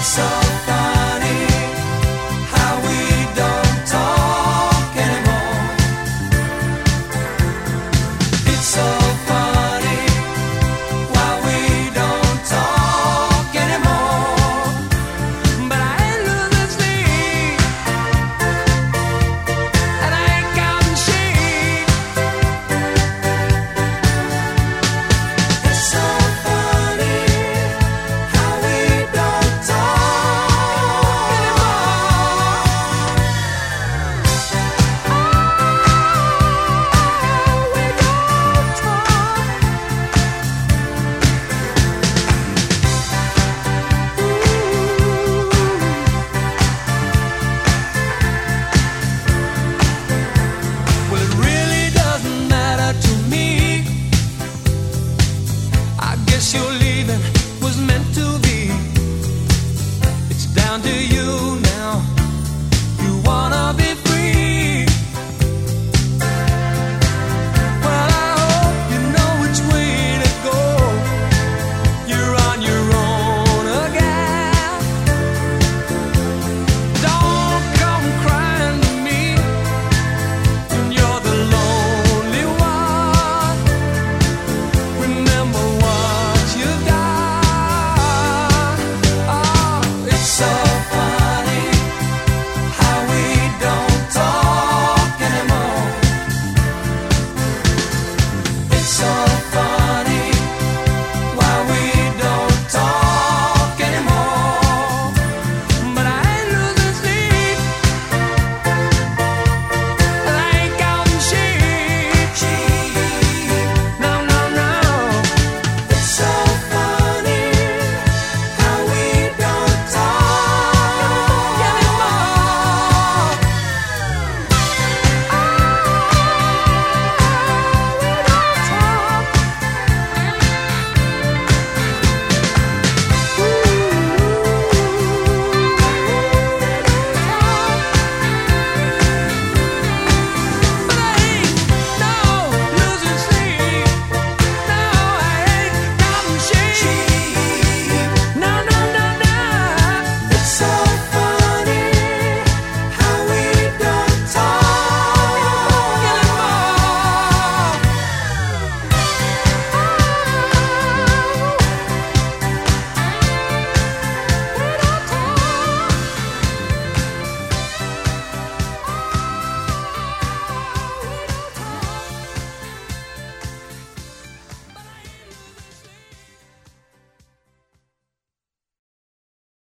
so funny how we don't talk anymore. It's so funny why we don't talk anymore. But I ain't losing sleep, and I ain't counting sheep. It's so funny how we don't talk anymore. We don't talk. Well, it really doesn't matter to me. I guess your leaving was meant to be. It's down to you